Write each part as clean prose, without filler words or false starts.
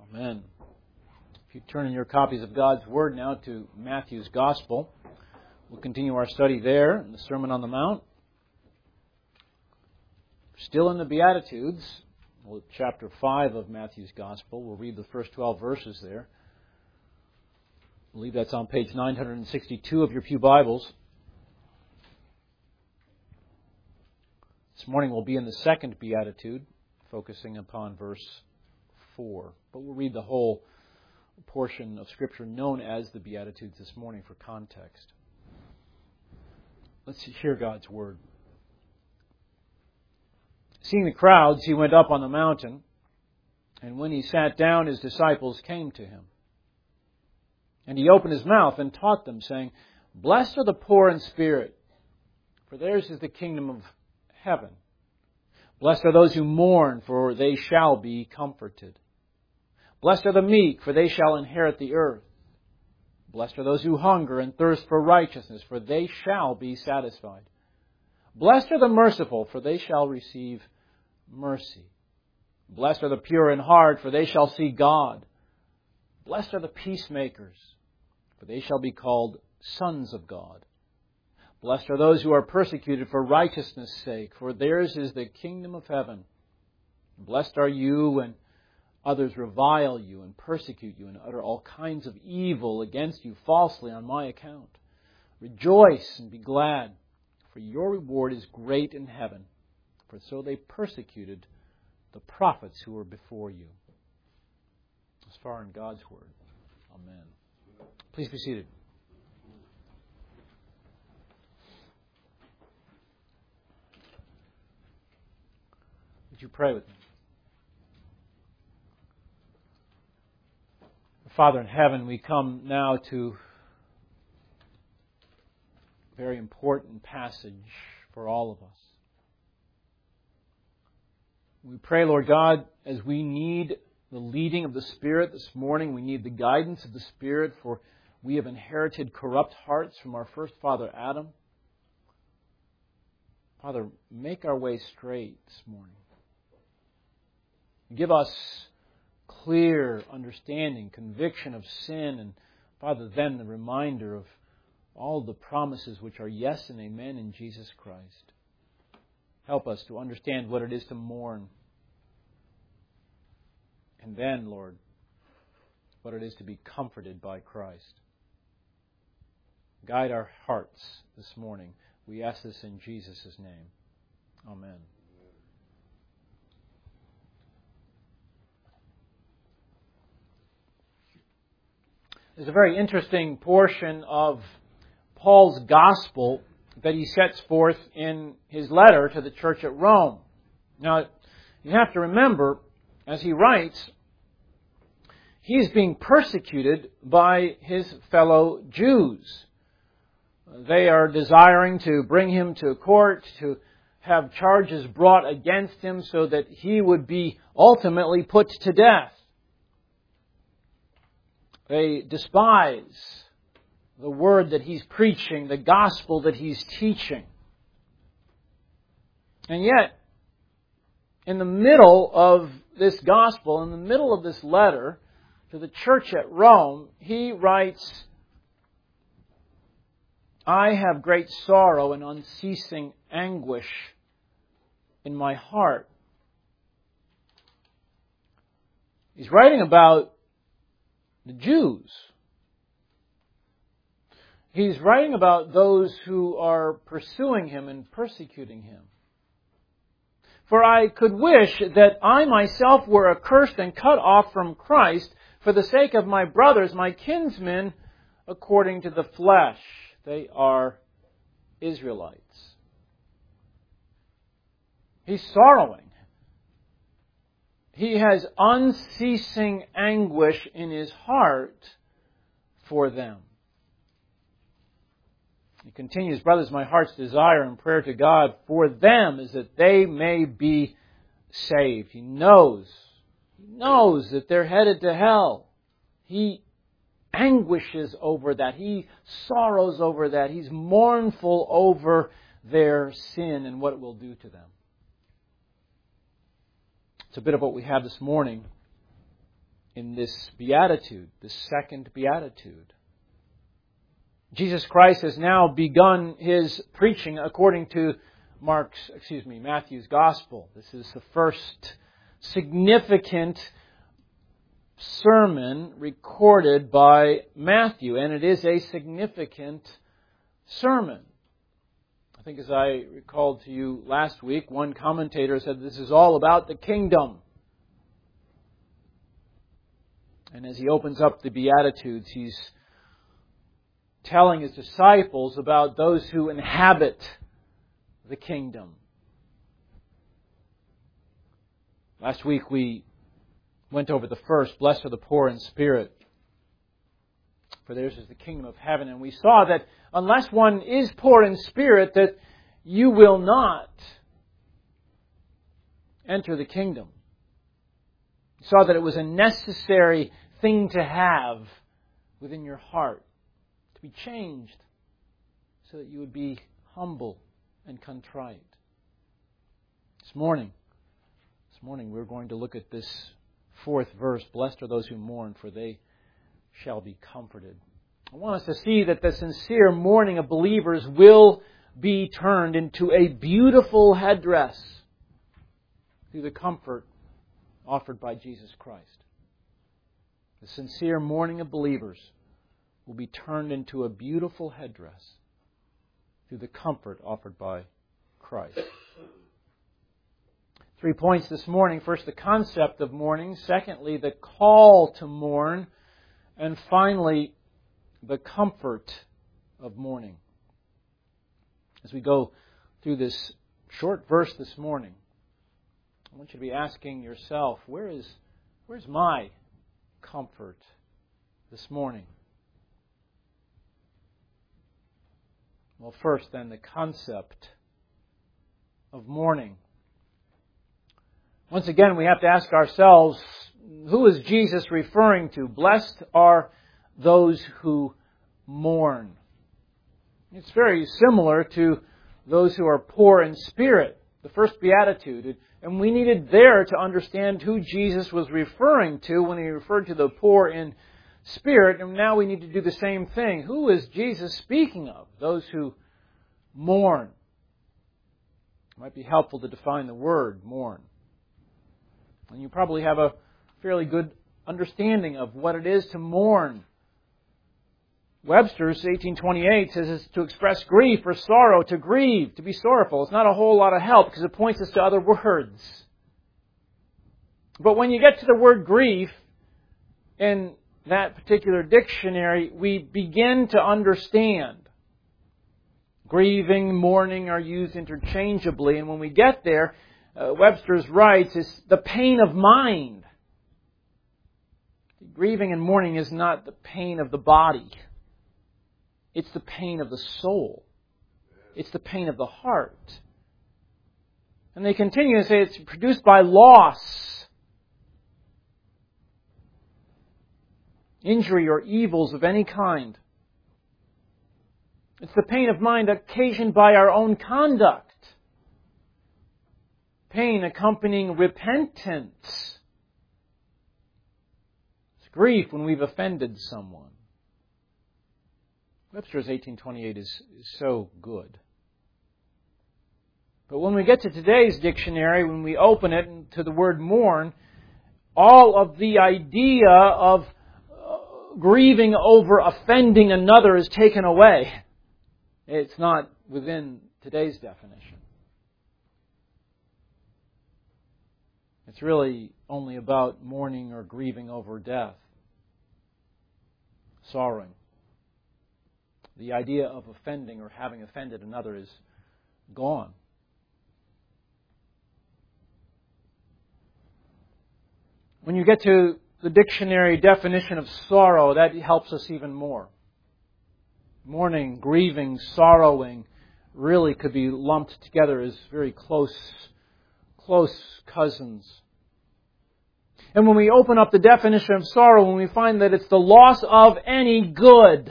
Amen. If you turn in your copies of God's Word now to Matthew's Gospel, we'll continue our study there in the Sermon on the Mount. Still in the Beatitudes, chapter 5 of Matthew's Gospel. We'll read the first 12 verses there. I believe that's on page 962 of your pew Bibles. This morning we'll be in the second Beatitude, focusing upon verse 4. But we'll read the whole portion of Scripture known as the Beatitudes this morning for context. Let's hear God's Word. Seeing the crowds, he went up on the mountain, and when he sat down, his disciples came to him. And he opened his mouth and taught them, saying, "Blessed are the poor in spirit, for theirs is the kingdom of heaven. Blessed are those who mourn, for they shall be comforted. Blessed are the meek, for they shall inherit the earth. Blessed are those who hunger and thirst for righteousness, for they shall be satisfied. Blessed are the merciful, for they shall receive mercy. Blessed are the pure in heart, for they shall see God. Blessed are the peacemakers, for they shall be called sons of God. Blessed are those who are persecuted for righteousness' sake, for theirs is the kingdom of heaven. Blessed are you when others revile you and persecute you and utter all kinds of evil against you falsely on my account. Rejoice and be glad, for your reward is great in heaven, for so they persecuted the prophets who were before you." As far in God's Word. Amen. Please be seated. Would you pray with me? Father in heaven, we come now to a very important passage for all of us. We pray, Lord God, as we need the leading of the Spirit this morning, we need the guidance of the Spirit, for we have inherited corrupt hearts from our first father Adam. Father, make our way straight this morning. Give us clear understanding, conviction of sin, and Father, then the reminder of all the promises which are yes and amen in Jesus Christ. Help us to understand what it is to mourn. And then, Lord, what it is to be comforted by Christ. Guide our hearts this morning. We ask this in Jesus' name. Amen. There's a very interesting portion of Paul's gospel that he sets forth in his letter to the church at Rome. Now, you have to remember, as he writes, he's being persecuted by his fellow Jews. They are desiring to bring him to court, to have charges brought against him so that he would be ultimately put to death. They despise the word that he's preaching, the gospel that he's teaching. And yet, in the middle of this gospel, in the middle of this letter to the church at Rome, he writes, "I have great sorrow and unceasing anguish in my heart." He's writing about the Jews. He's writing about those who are pursuing him and persecuting him. "For I could wish that I myself were accursed and cut off from Christ for the sake of my brothers, my kinsmen, according to the flesh." They are Israelites. He's sorrowing. He has unceasing anguish in his heart for them. He continues, "Brothers, my heart's desire and prayer to God for them is that they may be saved." He knows that they're headed to hell. He anguishes over that. He sorrows over that. He's mournful over their sin and what it will do to them. It's a bit of what we have this morning in this beatitude, this second beatitude. Jesus Christ has now begun His preaching according to Matthew's Gospel. This is the first significant sermon recorded by Matthew, and it is a significant sermon. I think as I recalled to you last week, one commentator said this is all about the kingdom. And as he opens up the Beatitudes, he's telling his disciples about those who inhabit the kingdom. Last week we went over the first, blessed are the poor in spirit, for theirs is the kingdom of heaven. And we saw that unless one is poor in spirit, that you will not enter the kingdom. We saw that it was a necessary thing to have within your heart, to be changed so that you would be humble and contrite. This morning we're going to look at this fourth verse, blessed are those who mourn, for they shall be comforted. I want us to see that the sincere mourning of believers will be turned into a beautiful headdress through the comfort offered by Jesus Christ. The sincere mourning of believers will be turned into a beautiful headdress through the comfort offered by Christ. 3 points this morning. First, the concept of mourning. Secondly, the call to mourn. And finally, the comfort of mourning. As we go through this short verse this morning, I want you to be asking yourself, where's my comfort this morning? Well, first then, the concept of mourning. Once again, we have to ask ourselves, who is Jesus referring to? Blessed are those who mourn. It's very similar to those who are poor in spirit, the first beatitude. And we needed there to understand who Jesus was referring to when He referred to the poor in spirit. And now we need to do the same thing. Who is Jesus speaking of? Those who mourn. It might be helpful to define the word mourn. And you probably have a fairly good understanding of what it is to mourn. Webster's 1828 says it's to express grief or sorrow, to grieve, to be sorrowful. It's not a whole lot of help because it points us to other words. But when you get to the word grief in that particular dictionary, we begin to understand. Grieving, mourning are used interchangeably, and when we get there, Webster's writes, is the pain of mind. Grieving and mourning is not the pain of the body. It's the pain of the soul. It's the pain of the heart. And they continue to say it's produced by loss, injury, or evils of any kind. It's the pain of mind occasioned by our own conduct. Pain accompanying repentance. It's grief when we've offended someone. Webster's 1828 is so good. But when we get to today's dictionary, when we open it to the word mourn, all of the idea of grieving over offending another is taken away. It's not within today's definition. It's really only about mourning or grieving over death, sorrowing. The idea of offending or having offended another is gone. When you get to the dictionary definition of sorrow, that helps us even more. Mourning, grieving, sorrowing really could be lumped together as very close cousins. And when we open up the definition of sorrow, when we find that it's the loss of any good,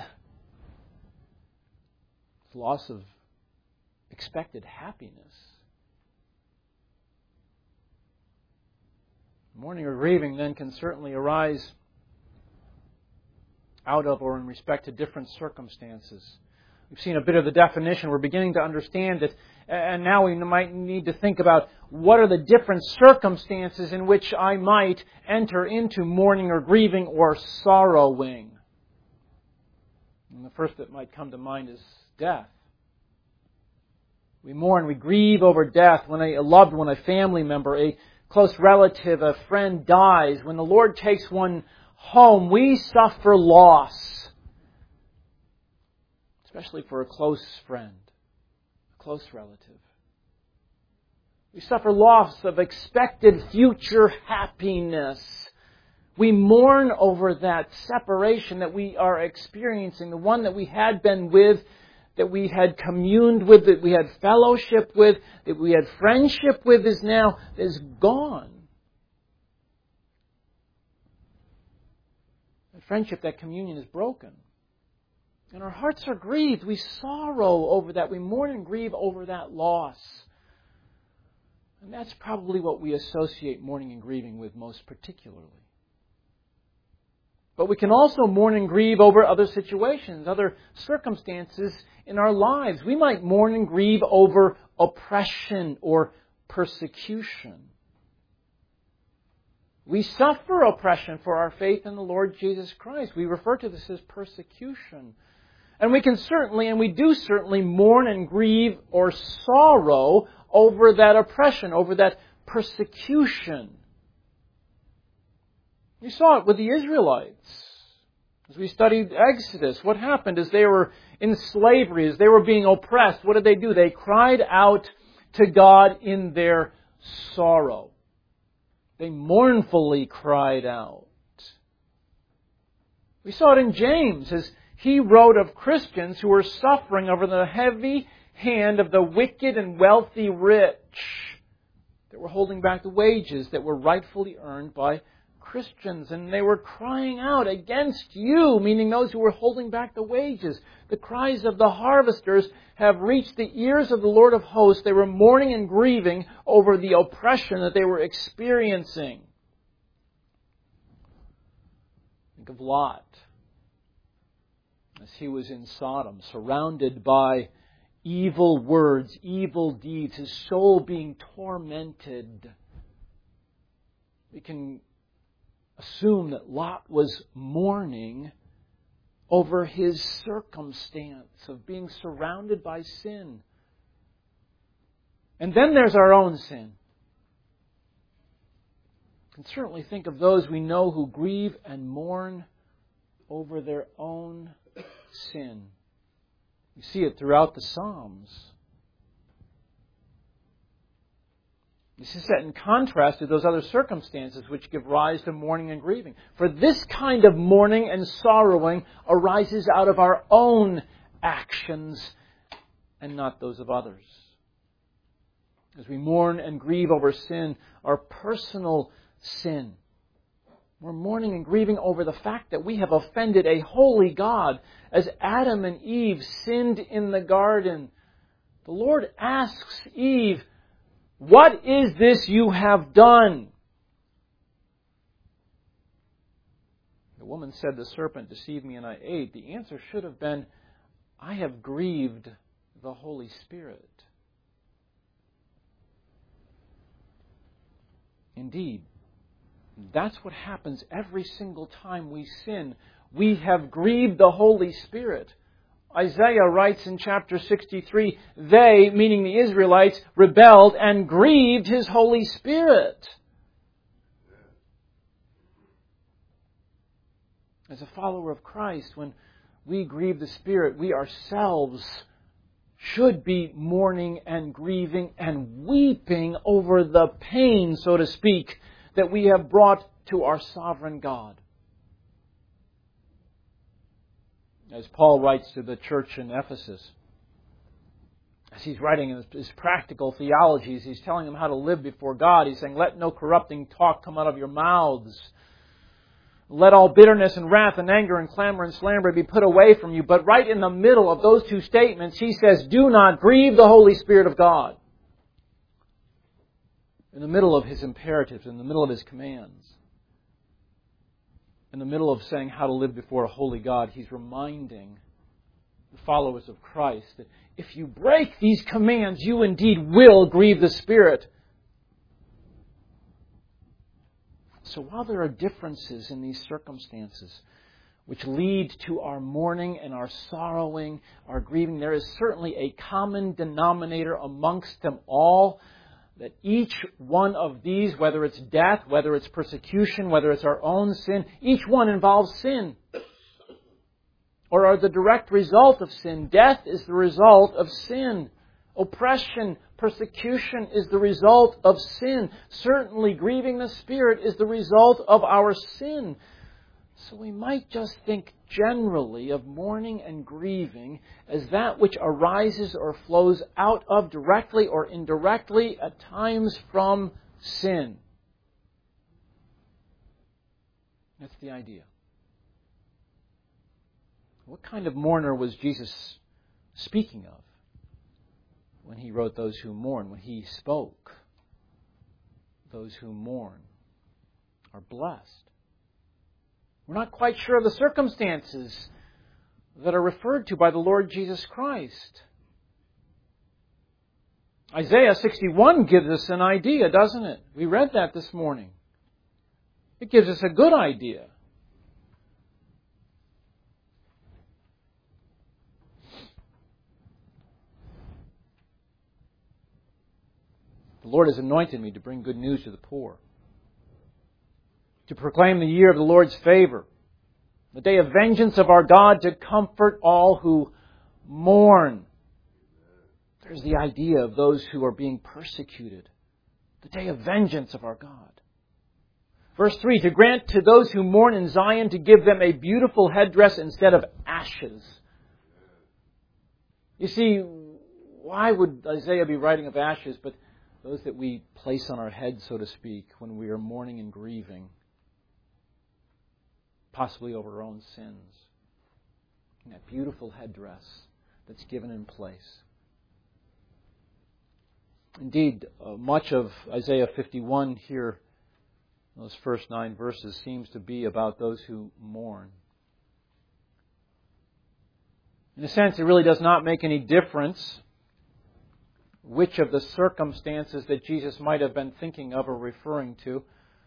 it's loss of expected happiness. Mourning or grieving then can certainly arise out of or in respect to different circumstances. We've seen a bit of the definition. We're beginning to understand it. And now we might need to think about what are the different circumstances in which I might enter into mourning or grieving or sorrowing. And the first that might come to mind is death. We mourn, we grieve over death when a loved one, a family member, a close relative, a friend dies. When the Lord takes one home, we suffer loss. Especially for a close friend, a close relative. We suffer loss of expected future happiness. We mourn over that separation that we are experiencing, the one that we had been with, that we had communed with, that we had fellowship with, that we had friendship with is gone. That friendship, that communion is broken. And our hearts are grieved. We sorrow over that. We mourn and grieve over that loss. And that's probably what we associate mourning and grieving with most particularly. But we can also mourn and grieve over other situations, other circumstances in our lives. We might mourn and grieve over oppression or persecution. We suffer oppression for our faith in the Lord Jesus Christ. We refer to this as persecution. And we can certainly, and we do certainly, mourn and grieve or sorrow over that oppression, over that persecution. We saw it with the Israelites. As we studied Exodus, what happened as they were in slavery, as they were being oppressed, what did they do? They cried out to God in their sorrow. They mournfully cried out. We saw it in James as he wrote of Christians who were suffering over the heavy hand of the wicked and wealthy rich that were holding back the wages that were rightfully earned by Christians. And they were crying out against you, meaning those who were holding back the wages. The cries of the harvesters have reached the ears of the Lord of hosts. They were mourning and grieving over the oppression that they were experiencing. Think of Lot. As he was in Sodom, surrounded by evil words, evil deeds, his soul being tormented. We can assume that Lot was mourning over his circumstance of being surrounded by sin. And then there's our own sin. We can certainly think of those we know who grieve and mourn over their own sin. You see it throughout the Psalms. This is set in contrast to those other circumstances which give rise to mourning and grieving. For this kind of mourning and sorrowing arises out of our own actions and not those of others. As we mourn and grieve over sin, our personal sin, we're mourning and grieving over the fact that we have offended a holy God. As Adam and Eve sinned in the garden, the Lord asks Eve, "What is this you have done?" The woman said, "The serpent deceived me and I ate." The answer should have been, "I have grieved the Holy Spirit." Indeed, that's what happens every single time we sin. We have grieved the Holy Spirit. Isaiah writes in chapter 63, they, meaning the Israelites, rebelled and grieved His Holy Spirit. As a follower of Christ, when we grieve the Spirit, we ourselves should be mourning and grieving and weeping over the pain, so to speak, that we have brought to our sovereign God. As Paul writes to the church in Ephesus, as he's writing his practical theologies, he's telling them how to live before God. He's saying, let no corrupting talk come out of your mouths. Let all bitterness and wrath and anger and clamor and slander be put away from you. But right in the middle of those two statements, he says, do not grieve the Holy Spirit of God. In the middle of his imperatives, in the middle of his commands. in the middle of saying how to live before a holy God, He's reminding the followers of Christ that if you break these commands, you indeed will grieve the Spirit. So while there are differences in these circumstances which lead to our mourning and our sorrowing, our grieving, there is certainly a common denominator amongst them all, that each one of these, whether it's death, whether it's persecution, whether it's our own sin, each one involves sin. Or are the direct result of sin. Death is the result of sin. Oppression, persecution is the result of sin. Certainly, grieving the Spirit is the result of our sin. So we might just think generally of mourning and grieving as that which arises or flows out of, directly or indirectly, at times from sin. That's the idea. What kind of mourner was Jesus speaking of when He wrote those who mourn, when He spoke? Those who mourn are blessed. We're not quite sure of the circumstances that are referred to by the Lord Jesus Christ. Isaiah 61 gives us an idea, doesn't it? We read that this morning. It gives us a good idea. The Lord has anointed me to bring good news to the poor, to proclaim the year of the Lord's favor, the day of vengeance of our God, to comfort all who mourn. There's the idea of those who are being persecuted, the day of vengeance of our God. Verse 3, to grant to those who mourn in Zion, to give them a beautiful headdress instead of ashes. You see, why would Isaiah be writing of ashes, but those that we place on our head, so to speak, when we are mourning and grieving, possibly over our own sins. And that beautiful headdress that's given in place. Indeed, much of Isaiah 51 here, those first 9 verses, seems to be about those who mourn. In a sense, it really does not make any difference which of the circumstances that Jesus might have been thinking of or referring to.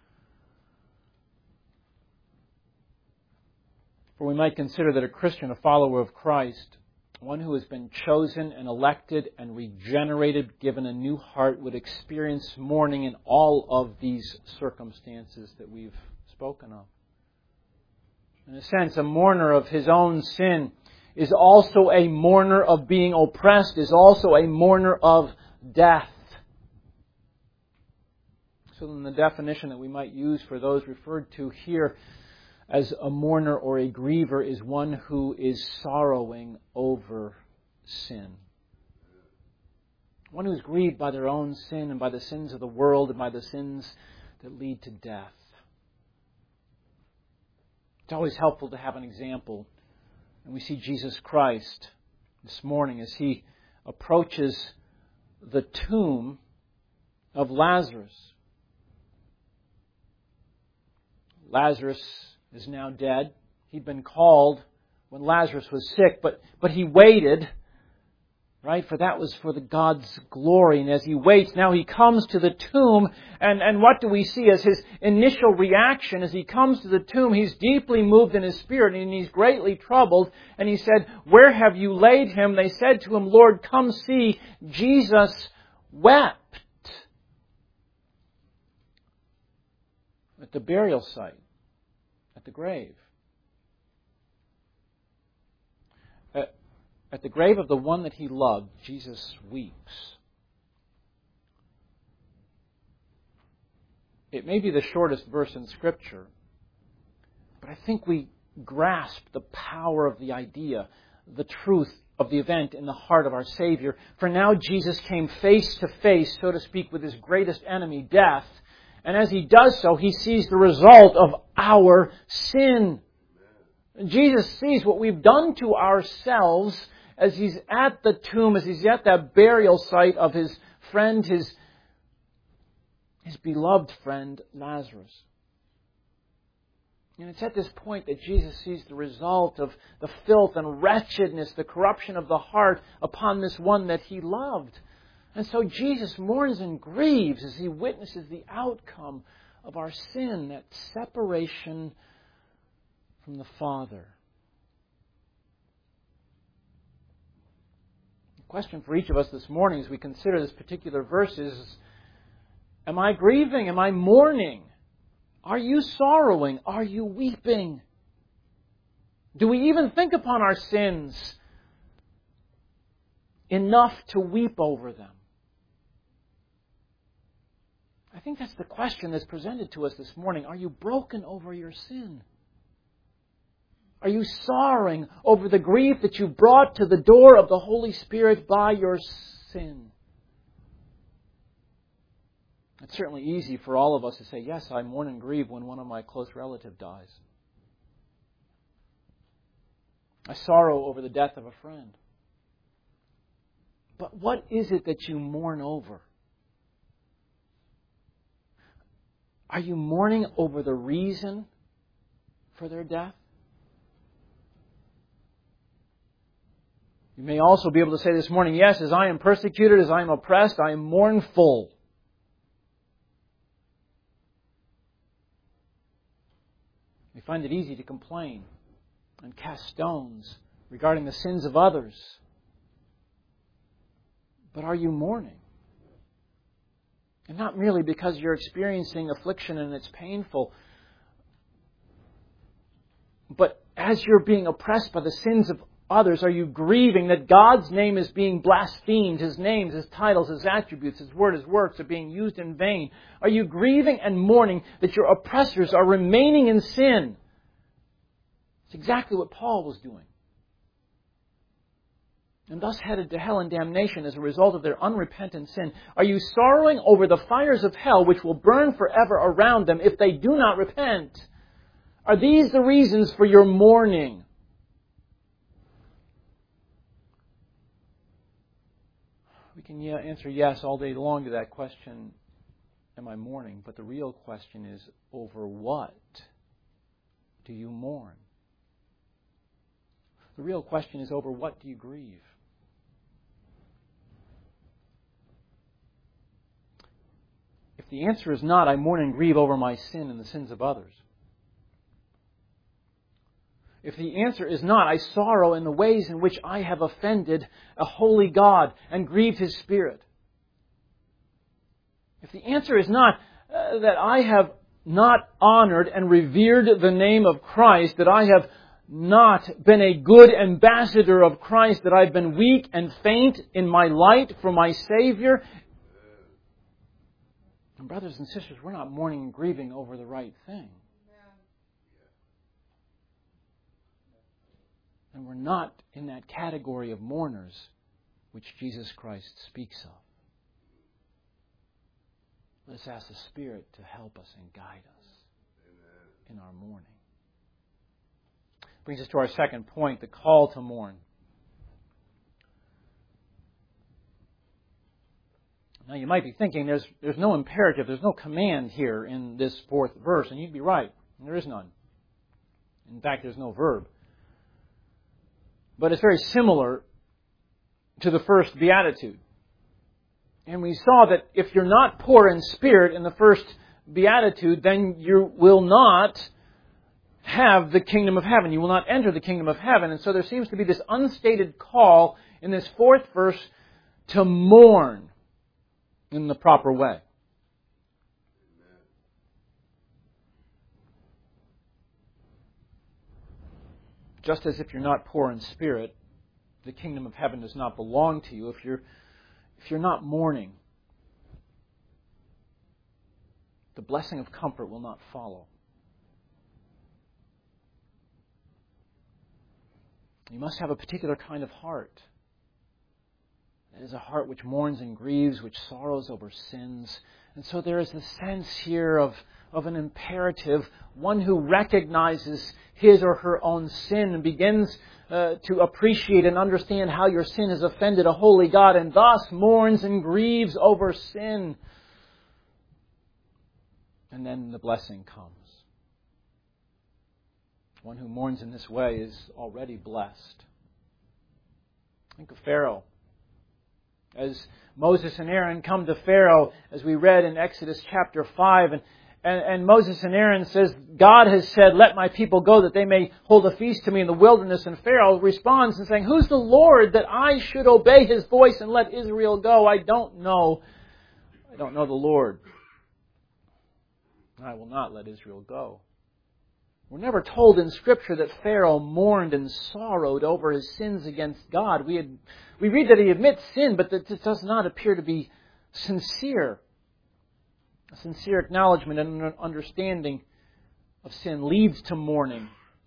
For we might consider that a Christian, a follower of Christ, one who has been chosen and elected and regenerated, given a new heart, would experience mourning in all of these circumstances that we've spoken of. In a sense, a mourner of his own sin is also a mourner of being oppressed, is also a mourner of death. So then the definition that we might use for those referred to here as a mourner or a griever is one who is sorrowing over sin. One who is grieved by their own sin and by the sins of the world and by the sins that lead to death. It's always helpful to have an example. And we see Jesus Christ this morning as He approaches the tomb of Lazarus. Lazarus is now dead. He'd been called when Lazarus was sick, but he waited, right? For that was for the God's glory. And as he waits, now he comes to the tomb. And what do we see as his initial reaction? As he comes to the tomb, he's deeply moved in his spirit and he's greatly troubled. And he said, "Where have you laid him?" They said to him, "Lord, come see." Jesus wept at the burial site, at the grave. At the grave of the one that he loved, Jesus weeps. It may be the shortest verse in Scripture, but I think we grasp the power of the idea, the truth of the event in the heart of our Savior. For now Jesus came face to face, so to speak, with his greatest enemy, death. And as he does so, he sees the result of our sin. Jesus sees what we've done to ourselves as he's at the tomb, as he's at that burial site of his friend, his beloved friend, Lazarus. And it's at this point that Jesus sees the result of the filth and wretchedness, the corruption of the heart upon this one that He loved. And so Jesus mourns and grieves as He witnesses the outcome of our sin, that separation from the Father. The question for each of us this morning as we consider this particular verse is, am I grieving? Am I mourning? Are you sorrowing? Are you weeping? Do we even think upon our sins enough to weep over them? I think that's the question that's presented to us this morning. Are you broken over your sin? Are you sorrowing over the grief that you brought to the door of the Holy Spirit by your sin? It's certainly easy for all of us to say, yes, I mourn and grieve when one of my close relatives dies. I sorrow over the death of a friend. But what is it that you mourn over? Are you mourning over the reason for their death? You may also be able to say this morning, yes, as I am persecuted, as I am oppressed, I am mournful. We find it easy to complain and cast stones regarding the sins of others. But are you mourning? And not merely because you're experiencing affliction and it's painful, but as you're being oppressed by the sins of others, are you grieving that God's name is being blasphemed, His names, His titles, His attributes, His word, His works are being used in vain? Are you grieving and mourning that your oppressors are remaining in sin? It's exactly what Paul was doing. And thus headed to hell and damnation as a result of their unrepentant sin. Are you sorrowing over the fires of hell which will burn forever around them if they do not repent? Are these the reasons for your mourning? We can answer yes all day long to that question, am I mourning? But the real question is, over what do you mourn? The real question is, over what do you grieve? If the answer is not, I mourn and grieve over my sin and the sins of others. If the answer is not, I sorrow in the ways in which I have offended a holy God and grieved His Spirit. If the answer is not that I have not honored and revered the name of Christ, that I have not been a good ambassador of Christ, that I've been weak and faint in my light for my Savior. And brothers and sisters, we're not mourning and grieving over the right thing. And we're not in that category of mourners which Jesus Christ speaks of. Let us ask the Spirit to help us and guide us in our mourning. Brings us to our second point, the call to mourn. Now you might be thinking there's no imperative, there's no command here in this fourth verse, and you'd be right. There is none. In fact, there's no verb. But it's very similar to the first beatitude. And we saw that if you're not poor in spirit in the first beatitude, then you will not have the kingdom of heaven. You will not enter the kingdom of heaven. And so there seems to be this unstated call in this fourth verse to mourn in the proper way. Just as if you're not poor in spirit, the kingdom of heaven does not belong to you. If you're not mourning, the blessing of comfort will not follow. You must have a particular kind of heart. It is a heart which mourns and grieves, which sorrows over sins. And so there is a sense here of an imperative, one who recognizes his or her own sin and begins to appreciate and understand how your sin has offended a holy God and thus mourns and grieves over sin. And then the blessing comes. One who mourns in this way is already blessed. Think of Pharaoh. As Moses and Aaron come to Pharaoh, as we read in Exodus chapter 5, and Moses and Aaron says, God has said, let my people go that they may hold a feast to me in the wilderness. And Pharaoh responds and saying, who's the Lord that I should obey His voice and let Israel go? I don't know the Lord. I will not let Israel go. We're never told in Scripture that Pharaoh mourned and sorrowed over his sins against God. We read that he admits sin, but that it does not appear to be sincere. A sincere acknowledgement and an understanding of sin leads to mourning.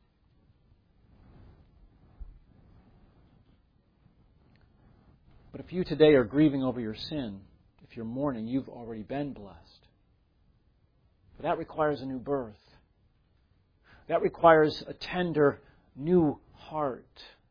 But if you today are grieving over your sin, if you're mourning, you've already been blessed. But that requires a new birth. That requires a tender new heart.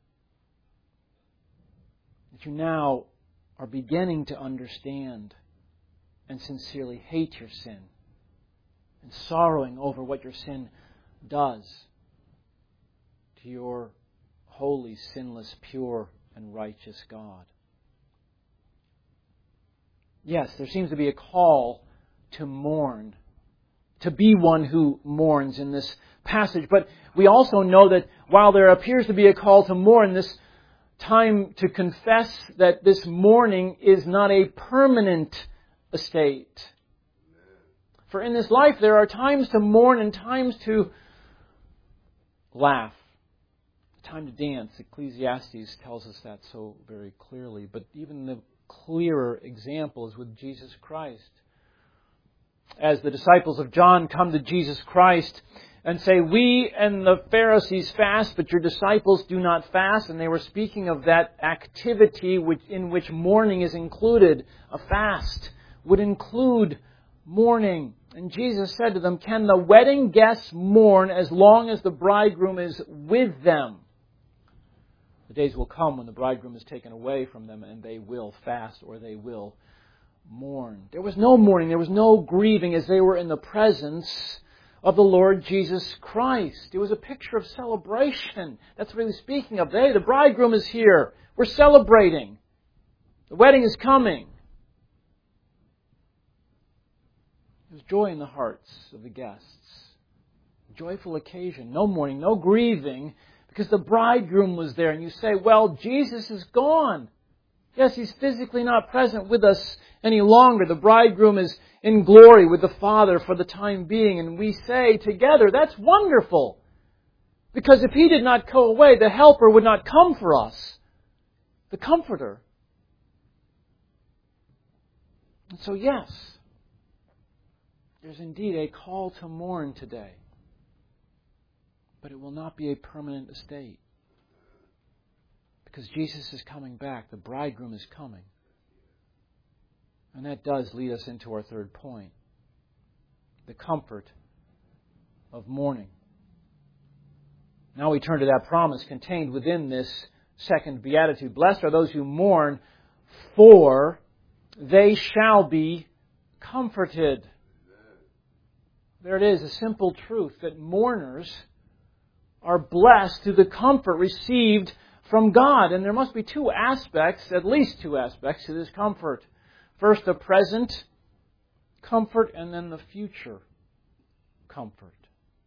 That you now are beginning to understand and sincerely hate your sin and sorrowing over what your sin does to your holy, sinless, pure, and righteous God. Yes, there seems to be a call to mourn, to be one who mourns in this passage. But we also know that while there appears to be a call to mourn, this time to confess that this mourning is not a permanent estate. For in this life there are times to mourn and times to laugh. Time to dance. Ecclesiastes tells us that so very clearly. But even the clearer example is with Jesus Christ. As the disciples of John come to Jesus Christ and say, we and the Pharisees fast, but your disciples do not fast. And they were speaking of that activity in which mourning is included. A fast would include mourning. And Jesus said to them, can the wedding guests mourn as long as the bridegroom is with them? The days will come when the bridegroom is taken away from them and they will fast or they will mourn. There was no mourning, there was no grieving as they were in the presence of the Lord Jesus Christ. It was a picture of celebration. That's what he was speaking of. Hey, the bridegroom is here. We're celebrating. The wedding is coming. There was joy in the hearts of the guests. A joyful occasion. No mourning, no grieving, because the bridegroom was there. And you say, well, Jesus is gone. Yes, He's physically not present with us any longer. The bridegroom is in glory with the Father for the time being. And we say together, that's wonderful. Because if He did not go away, the Helper would not come for us. The Comforter. And so yes, there's indeed a call to mourn today. But it will not be a permanent estate. Because Jesus is coming back. The bridegroom is coming. And that does lead us into our third point. The comfort of mourning. Now we turn to that promise contained within this second beatitude. Blessed are those who mourn, for they shall be comforted. There it is, a simple truth that mourners are blessed through the comfort received from God. And there must be two aspects, at least two aspects, to this comfort. First, the present comfort, and then the future comfort.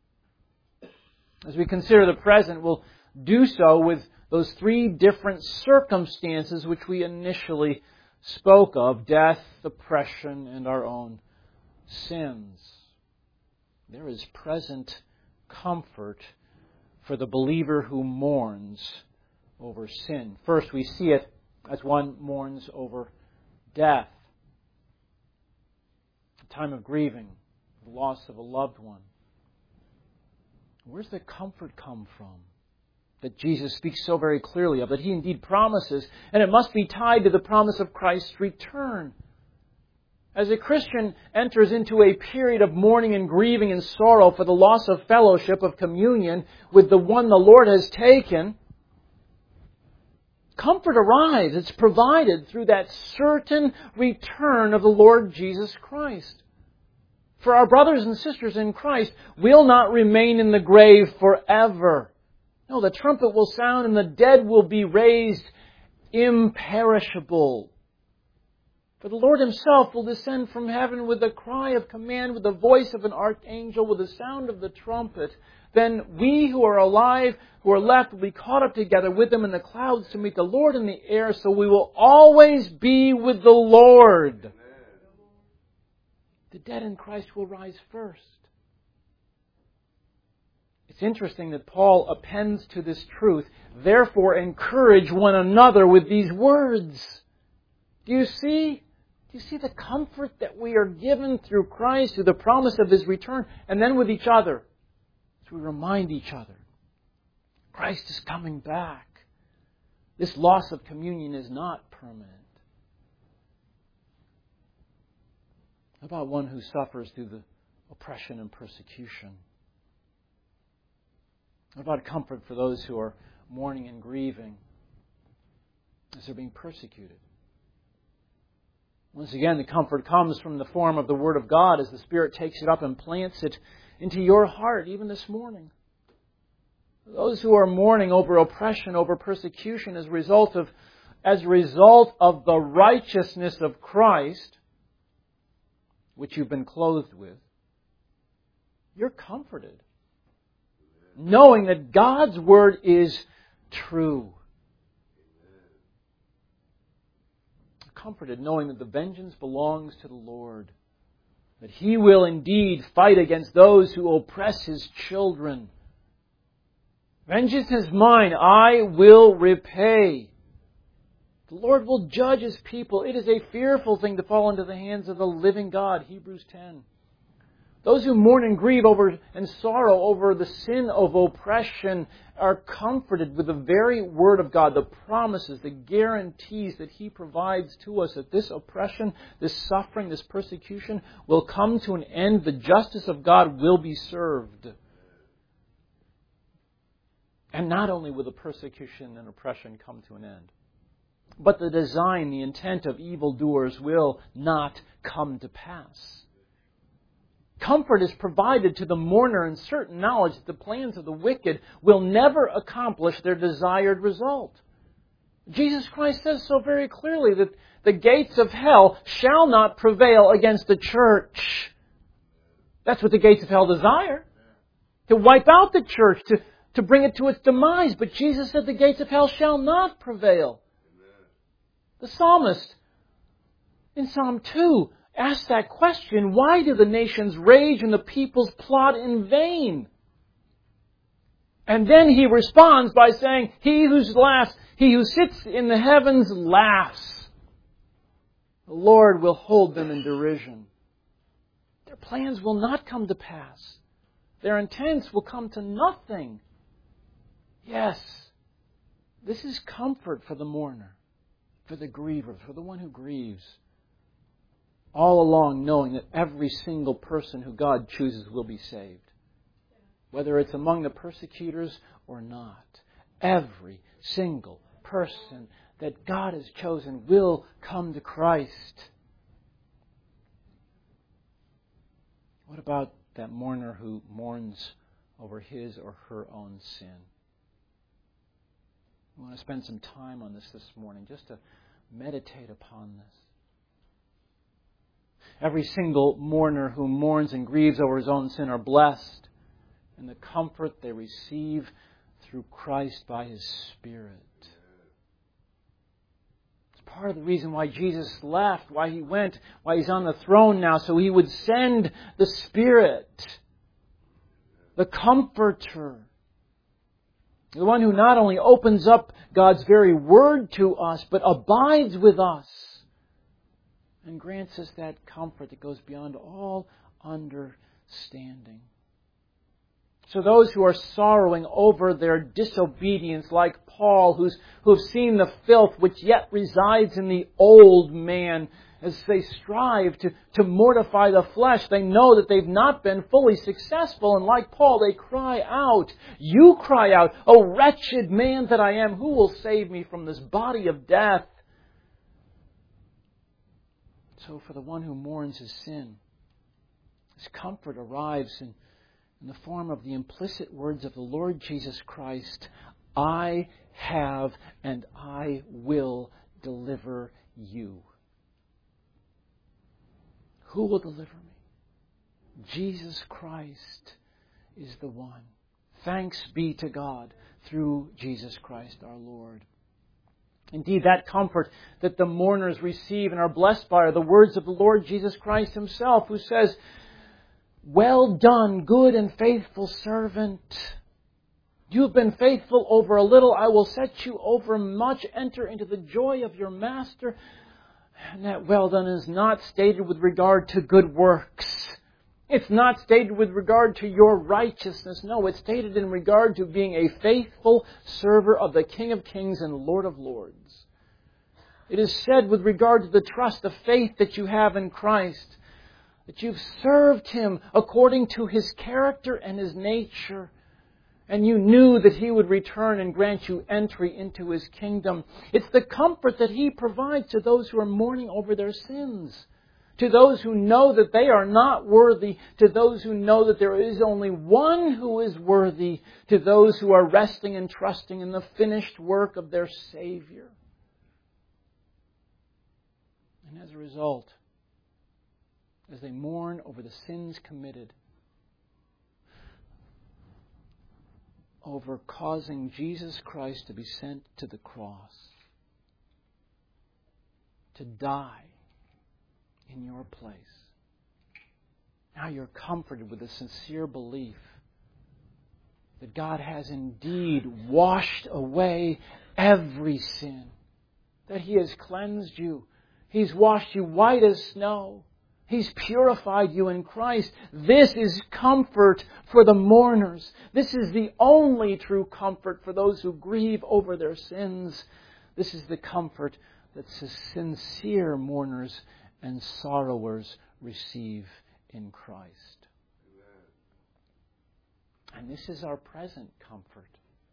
As we consider the present, we'll do so with those three different circumstances which we initially spoke of: death, oppression, and our own sins. There is present comfort for the believer who mourns over sin. First, we see it as one mourns over death. A time of grieving, the loss of a loved one. Where's the comfort come from that Jesus speaks so very clearly of, that He indeed promises? And it must be tied to the promise of Christ's return. As a Christian enters into a period of mourning and grieving and sorrow for the loss of fellowship, of communion with the one the Lord has taken, comfort arrives. It's provided through that certain return of the Lord Jesus Christ. For our brothers and sisters in Christ will not remain in the grave forever. No, the trumpet will sound and the dead will be raised imperishable. For the Lord Himself will descend from heaven with a cry of command, with the voice of an archangel, with the sound of the trumpet. Then we who are alive, who are left, will be caught up together with Him in the clouds to meet the Lord in the air, so we will always be with the Lord. Amen. The dead in Christ will rise first. It's interesting that Paul appends to this truth, therefore encourage one another with these words. Do you see? Do you see the comfort that we are given through Christ, through the promise of His return, and then with each other? As we remind each other, Christ is coming back. This loss of communion is not permanent. How about one who suffers through the oppression and persecution? What about comfort for those who are mourning and grieving as they're being persecuted? Once again, the comfort comes from the form of the Word of God as the Spirit takes it up and plants it into your heart, even this morning. Those who are mourning over oppression, over persecution as a result of the righteousness of Christ, which you've been clothed with, you're comforted, knowing that God's Word is true. Comforted knowing that the vengeance belongs to the Lord, that He will indeed fight against those who oppress His children. Vengeance is mine, I will repay. The Lord will judge His people. It is a fearful thing to fall into the hands of the living God, Hebrews 10. Those who mourn and grieve over and sorrow over the sin of oppression are comforted with the very Word of God, the promises, the guarantees that He provides to us that this oppression, this suffering, this persecution will come to an end. The justice of God will be served. And not only will the persecution and oppression come to an end, but the design, the intent of evildoers will not come to pass. Comfort is provided to the mourner in certain knowledge that the plans of the wicked will never accomplish their desired result. Jesus Christ says so very clearly that the gates of hell shall not prevail against the church. That's what the gates of hell desire. To wipe out the church, to bring it to its demise. But Jesus said the gates of hell shall not prevail. The psalmist in Psalm 2 ask that question, why do the nations rage and the peoples plot in vain? And then he responds by saying, he who sits in the heavens laughs. The Lord will hold them in derision. Their plans will not come to pass. Their intents will come to nothing. Yes, this is comfort for the mourner, for the griever, for the one who grieves. All along knowing that every single person who God chooses will be saved. Whether it's among the persecutors or not. Every single person that God has chosen will come to Christ. What about that mourner who mourns over his or her own sin? I want to spend some time on this morning, just to meditate upon this. Every single mourner who mourns and grieves over his own sin are blessed in the comfort they receive through Christ by His Spirit. It's part of the reason why Jesus left, why He went, why He's on the throne now, so He would send the Spirit, the Comforter, the one who not only opens up God's very Word to us, but abides with us. And grants us that comfort that goes beyond all understanding. So those who are sorrowing over their disobedience, like Paul, who have seen the filth which yet resides in the old man, as they strive to mortify the flesh, they know that they've not been fully successful. And like Paul, they cry out, you cry out, O wretched man that I am, who will save me from this body of death? So for the one who mourns his sin, This comfort arrives in the form of the implicit words of the Lord Jesus Christ, I have and I will deliver you. Who will deliver me? Jesus Christ is the one. Thanks be to God through Jesus Christ our Lord. Indeed, that comfort that the mourners receive and are blessed by are the words of the Lord Jesus Christ Himself, who says, well done, good and faithful servant. You have been faithful over a little. I will set you over much. Enter into the joy of your master. And that well done is not stated with regard to good works. It's not stated with regard to your righteousness. No, it's stated in regard to being a faithful server of the King of Kings and Lord of Lords. It is said with regard to the trust, the faith that you have in Christ, that you've served Him according to His character and His nature. And you knew that He would return and grant you entry into His kingdom. It's the comfort that He provides to those who are mourning over their sins. To those who know that they are not worthy. To those who know that there is only one who is worthy. To those who are resting and trusting in the finished work of their Savior. And as a result, as they mourn over the sins committed, over causing Jesus Christ to be sent to the cross, to die in your place. Now you're comforted with a sincere belief that God has indeed washed away every sin, that He has cleansed you. He's washed you white as snow. He's purified you in Christ. This is comfort for the mourners. This is the only true comfort for those who grieve over their sins. This is the comfort that sincere mourners and sorrowers receive in Christ. And this is our present comfort.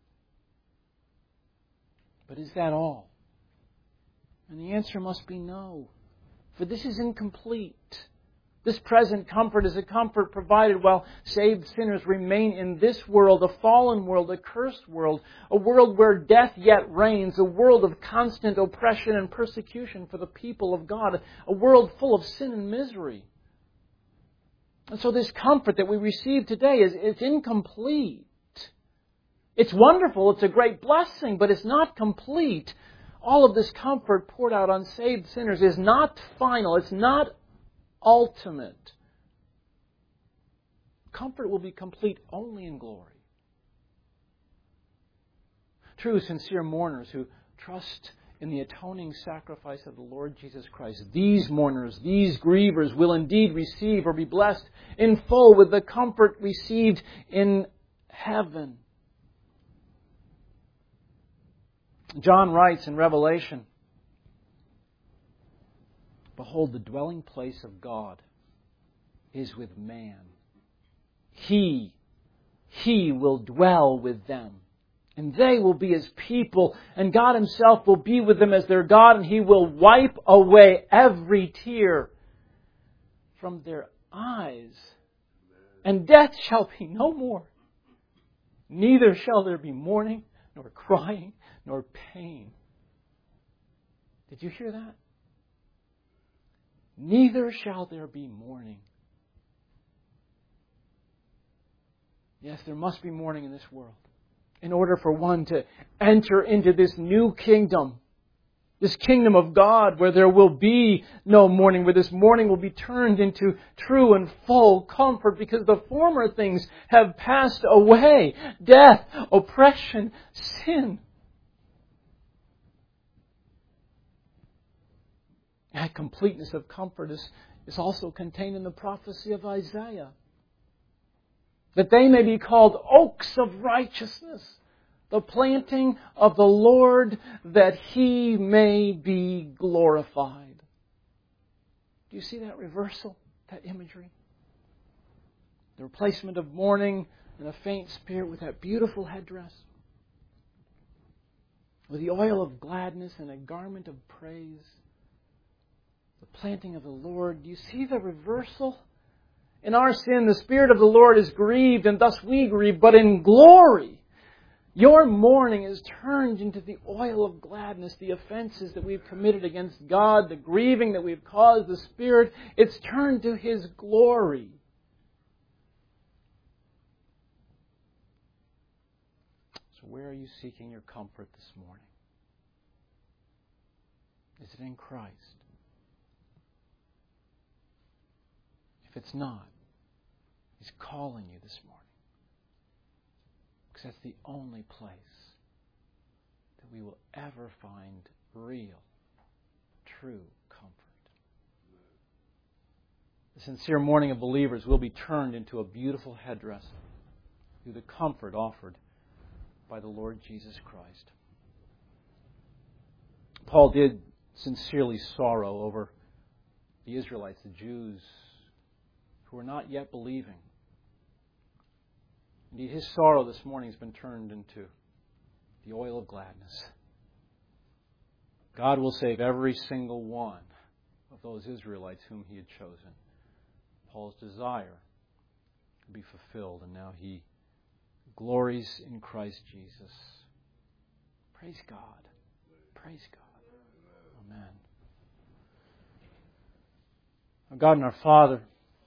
But is that all? And the answer must be no. For this is incomplete. This present comfort is a comfort provided while saved sinners remain in this world, a fallen world, a cursed world, a world where death yet reigns, a world of constant oppression and persecution for the people of God, a world full of sin and misery. And so this comfort that we receive today is incomplete. It's wonderful, it's a great blessing, but it's not complete. All of this comfort poured out on saved sinners is not final. It's not ultimate. Comfort will be complete only in glory. True, sincere mourners who trust in the atoning sacrifice of the Lord Jesus Christ, these mourners, these grievers will indeed receive or be blessed in full with the comfort received in heaven. John writes in Revelation, behold, the dwelling place of God is with man. He will dwell with them. And they will be His people. And God Himself will be with them as their God. And He will wipe away every tear from their eyes. And death shall be no more. Neither shall there be mourning, nor crying, nor pain. Did you hear that? Neither shall there be mourning. Yes, there must be mourning in this world in order for one to enter into this new kingdom, this kingdom of God where there will be no mourning, where this mourning will be turned into true and full comfort because the former things have passed away. Death, oppression, sin. That completeness of comfort is also contained in the prophecy of Isaiah. That they may be called oaks of righteousness, the planting of the Lord, that He may be glorified. Do you see that reversal, that imagery? The replacement of mourning and a faint spirit with that beautiful headdress, with the oil of gladness and a garment of praise. The planting of the Lord. Do you see the reversal? In our sin, the Spirit of the Lord is grieved, and thus we grieve. But in glory, your mourning is turned into the oil of gladness. The offenses that we've committed against God, the grieving that we've caused the Spirit, it's turned to His glory. So where are you seeking your comfort this morning? Is it in Christ? If it's not, He's calling you this morning. Because that's the only place that we will ever find real, true comfort. The sincere mourning of believers will be turned into a beautiful headdress through the comfort offered by the Lord Jesus Christ. Paul did sincerely sorrow over the Israelites, the Jews, who were not yet believing. Indeed, his sorrow this morning has been turned into the oil of gladness. God will save every single one of those Israelites whom He had chosen. Paul's desire to be fulfilled, and now he glories in Christ Jesus. Praise God. Praise God. Amen. Our God and our Father,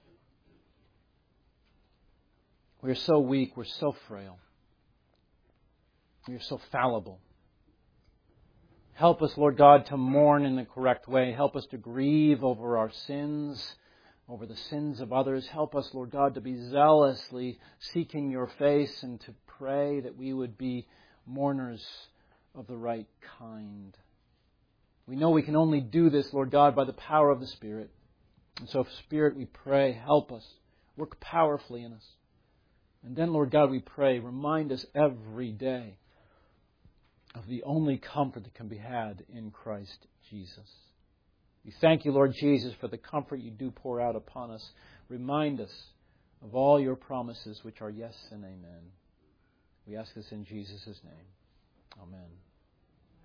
we are so weak, we're so frail. We are so fallible. Help us, Lord God, to mourn in the correct way. Help us to grieve over our sins, over the sins of others. Help us, Lord God, to be zealously seeking Your face and to pray that we would be mourners of the right kind. We know we can only do this, Lord God, by the power of the Spirit. And so, Spirit, we pray, help us. Work powerfully in us. And then, Lord God, we pray, remind us every day of the only comfort that can be had in Christ Jesus. We thank You, Lord Jesus, for the comfort You do pour out upon us. Remind us of all Your promises, which are yes and amen. We ask this in Jesus' name. Amen.